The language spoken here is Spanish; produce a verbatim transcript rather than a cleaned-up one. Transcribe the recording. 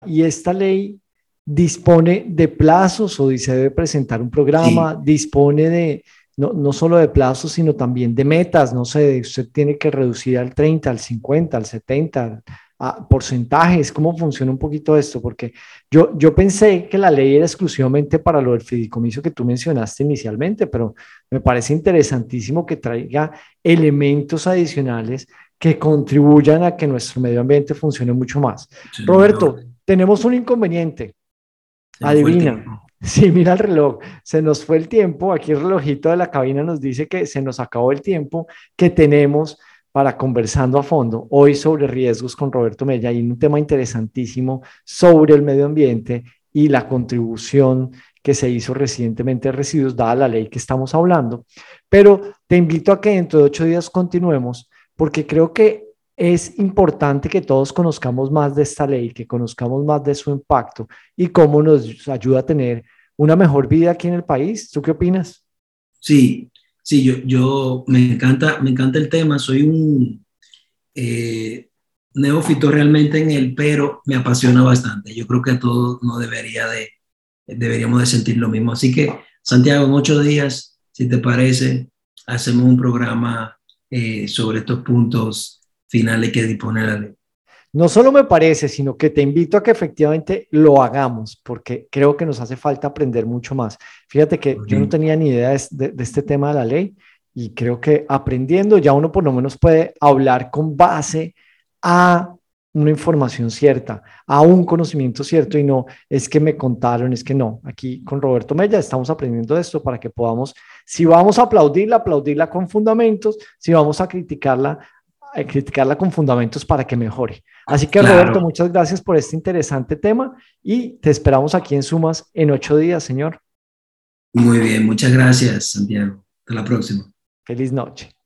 Y esta ley dispone de plazos o se debe presentar un programa, Sí, dispone de no, no solo de plazos, sino también de metas. No sé, usted tiene que reducir al treinta, al cincuenta, al setenta, a porcentajes. ¿Cómo funciona un poquito esto? Porque yo, yo pensé que la ley era exclusivamente para lo del fideicomiso que tú mencionaste inicialmente, pero me parece interesantísimo que traiga elementos adicionales que contribuyan a que nuestro medio ambiente funcione mucho más. suena mejor. Roberto, tenemos un inconveniente. Se nos fue el Adivina. tiempo. Sí, mira el reloj. Se nos fue el tiempo. Aquí el relojito de la cabina nos dice que se nos acabó el tiempo que tenemos para conversando a fondo hoy sobre riesgos con Roberto Mella y un tema interesantísimo sobre el medio ambiente y la contribución que se hizo recientemente de residuos, dada la ley que estamos hablando. Pero te invito a que dentro de ocho días continuemos, porque creo que es importante que todos conozcamos más de esta ley, que conozcamos más de su impacto y cómo nos ayuda a tener una mejor vida aquí en el país. ¿Tú qué opinas? Sí, sí, yo, yo me encanta, me encanta el tema. Soy un eh, neófito realmente en él, pero me apasiona bastante. Yo creo que a todos no debería de, deberíamos de sentir lo mismo. Así que, Santiago, en ocho días, si te parece, hacemos un programa eh, sobre estos puntos finales que dispone la ley. No solo me parece, sino que te invito a que efectivamente lo hagamos, porque creo que nos hace falta aprender mucho más. Fíjate que yo no Ok. tenía ni idea de, de, de este tema de la ley y creo que aprendiendo ya uno por lo menos puede hablar con base a una información cierta, a un conocimiento cierto y no es que me contaron, es que no. Aquí con Roberto Mella estamos aprendiendo esto para que podamos, si vamos a aplaudirla, aplaudirla con fundamentos, si vamos a criticarla, a criticarla con fundamentos para que mejore. Así que Roberto, Claro, muchas gracias por este interesante tema y te esperamos aquí en Sumas en ocho días, señor. muy bien. Muchas gracias, Santiago. Hasta la próxima. Feliz noche.